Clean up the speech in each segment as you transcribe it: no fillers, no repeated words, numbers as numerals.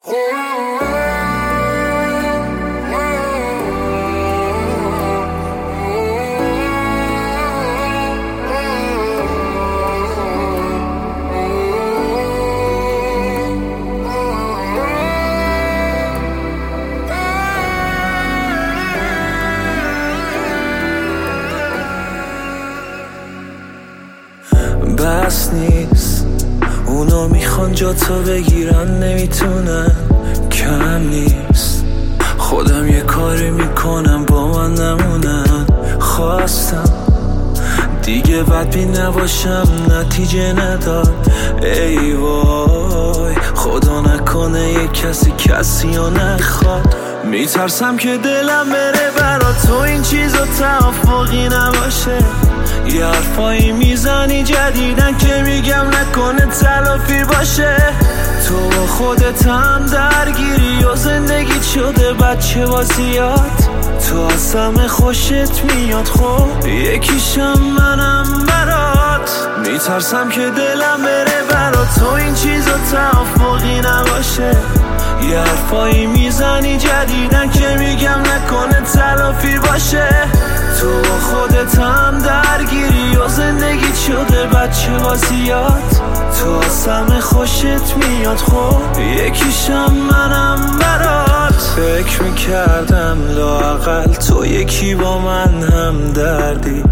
بس نیست اونا میخوان جا تو بگیرن، نمیتونن، کم نیست خودم یه کاری میکنم با من نمونن. خواستم دیگه بدبین نباشم، نتیجه نداد. ای وای خدا نکنه یه کسی رو نخواد. میترسم که دلم بره برا تو این چیزا توافقی نباشه. یه حرفایی میزنی جدیدن که میگم نکنه تلافی باشه. تو با خودت هم درگیری و زندگی شده بچه بازیات. تو از همه خوشت میاد، خب یکیشم منم برات. میترسم که دلم بره برا تو این چیزا توافقی نباشه. یه حرفایی میزنی جدیدن که میگم نکنه تلافی باشه. تو با خودت هم درگیری و زندگی شده بچه بازیات. تو از همه خوشت میاد، خب یکیشم منم برات. فکر میکردم لااقل تو یکی با من هم دردی.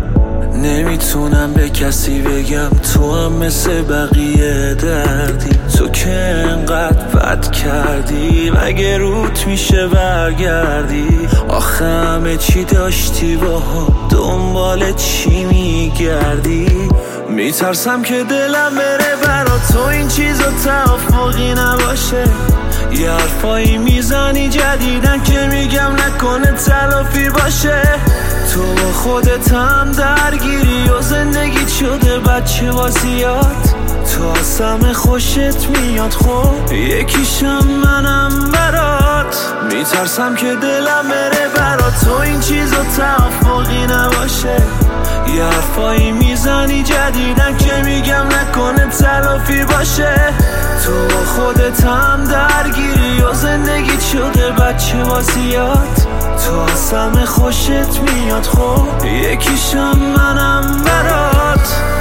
نمیتونم به کسی بگم تو هم مثل بقیه دردی. تو که انقدر بد کردی مگه روت میشه برگردی؟ آخه همه چی داشتی با هم، دنبال چی میگردی؟ میترسم که دلم بره برا تو این چیزا توافقی نباشه. یه حرفایی میزنی جدیدن که میگم نکنه تلافی باشه. تو با خودت هم درگیری و زندگی شده بچه بازیات. تو از همه خوشت میاد، خب یکیشم منم برات. میترسم که دلم بره برا تو این چیزا توافقی نباشه. یه حرفایی میزنی جدیدن که میگم نکنه تلافی باشه. تو با خودت هم درگیری و زندگی شده بچه بازیات. تو از همه خوشت میاد، خب یکیشم منم برات.